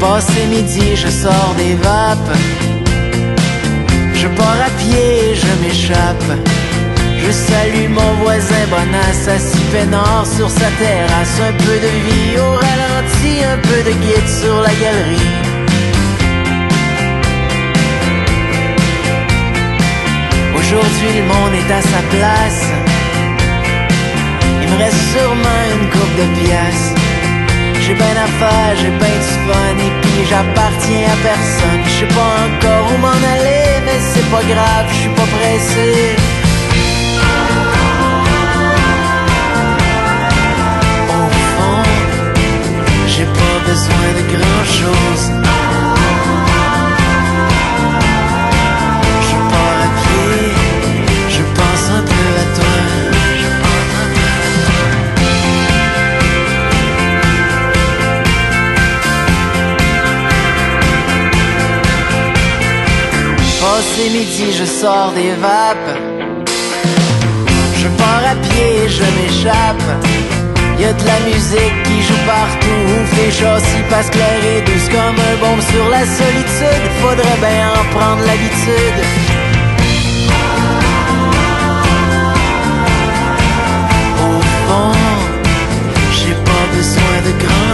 Passé midi, je sors des vapes. Je pars à pied, je m'échappe. Je salue mon voisin bonasse, assis peinard sur sa terrasse. Un peu de vie au ralenti, un peu de guide sur la galerie. Aujourd'hui le monde est à sa place. Il me reste sûrement une coupe de pièces. J'ai ben d'affaires, j'ai ben du fun. Et puis j'appartiens à personne. Je sais pas encore où m'en aller, mais c'est pas grave, je suis pas pressé. Au fond, j'ai pas besoin de grand chose. Je pars à pied, je pense un peu à toi. Passé midi, je sors des vapes. Je pars à pied, je m'échappe. Y'a de la musique qui joue partout. Ouf, les châssis passent clair et douce comme un baume sur la solitude. Faudrait bien en prendre l'habitude. Au fond, j'ai pas besoin de grand